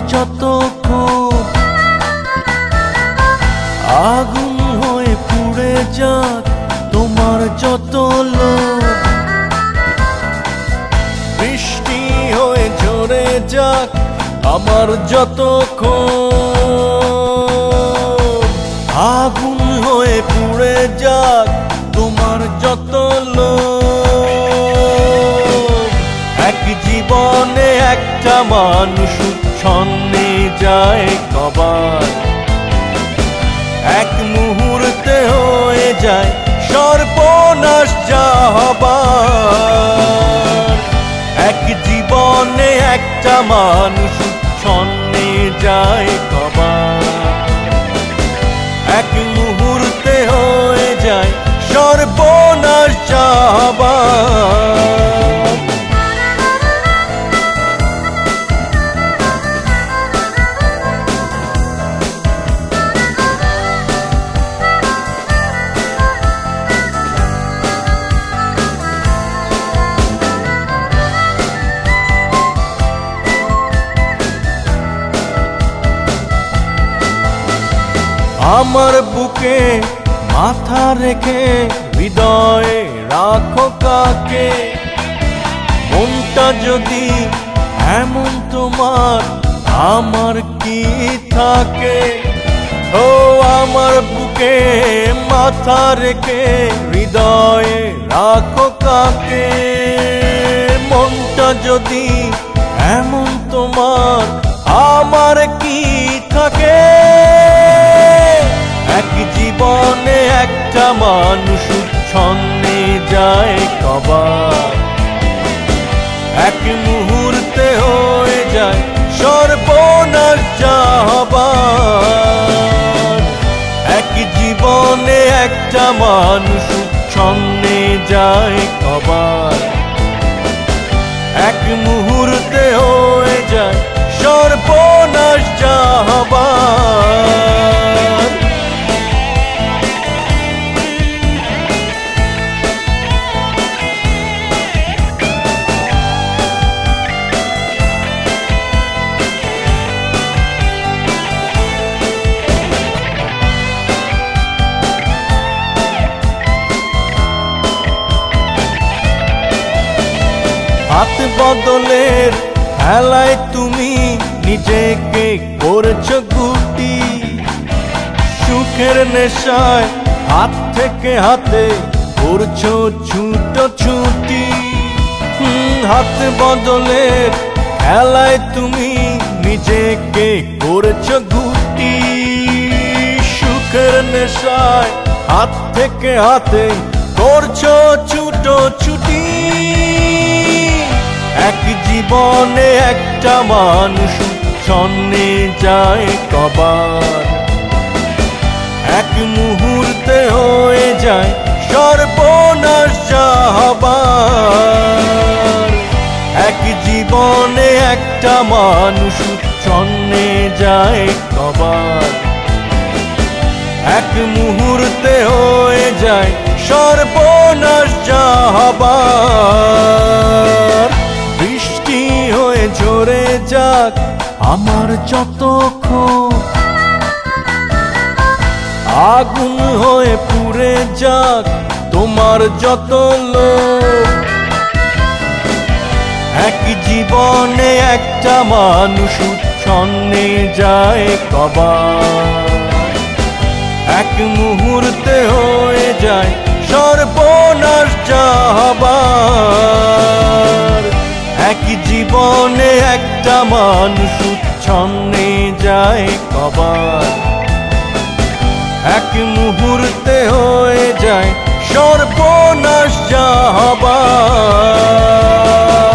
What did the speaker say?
যত ক্ষোভ আগুন হয়ে পুড়ে যাক তোমার যত লোভ, বৃষ্টি হয়ে ঝরে যাক আমার যত ক্ষোভ, আগুন হয়ে পুড়ে যাক তোমার যত লোভ। এক জীবনে একটা মানুষ উচ্ছন্নে যায় কবার, এক মুহূর্তে হয়ে যায় সর্বনাশ যা হবার। এক জীবনে একটা মানুষ উচ্ছন্নে যায় কবার, এক মুহূর্তে হয়ে যায় সর্বনাশ যা হবার। আমার বুকে মাথা রেখে হৃদয়ে রাখো কাকে, মনটা যদি এমন তোমার আমার কি থাকে। ও আমার বুকে মাথা রেখে হৃদয়ে রাখো কাকে, মনটা যদি এমন তোমার আমার কি থাকে। এক জীবনে একটা মানুষ উচ্ছন্নে যায় কবার, এক মুহূর্তে হয়ে যায় সর্বনাশ যা হবার। এক জীবনে একটা মানুষ উচ্ছন্নে যায় কবার, এক মুহূর্তে হয়ে যায় সর্বনাশ যা হবার। হাত বদলের খেলায় তুমি নিজেকে করছো গুটি, সুখের নেশায় হাত থেকে হাতে করছো ছুটোছুটি। হাত বদলের খেলায় তুমি নিজেকে করছো গুটি, সুখের নেশায় হাত থেকে হাতে করছো ছুটোছুটি। এক জীবনে একটা মানুষ উচ্ছন্নে যায় কবার, এক মুহূর্তে হয়ে যায় সর্বনাশ যা হবার। এক জীবনে একটা মানুষ উচ্ছন্নে যায় কবার, এক মুহূর্তে হয়ে যায় সর্বনাশ যা হবার। বৃষ্টি হয়ে ঝরে যাক আমার যত ক্ষোভ, আগুন হয়ে পুড়ে যাক তোমার যত লোভ। এক জীবনে একটা মানুষ উচ্ছন্নে যায় কবার, এক মুহূর্তে হয়ে যায় সর্বনাশ যা হবার। এক জীবনে একটা মানুষ উচ্ছন্নে যায় কবার, এক মুহূর্তে হয়ে যায় সর্বনাশ যা হবার।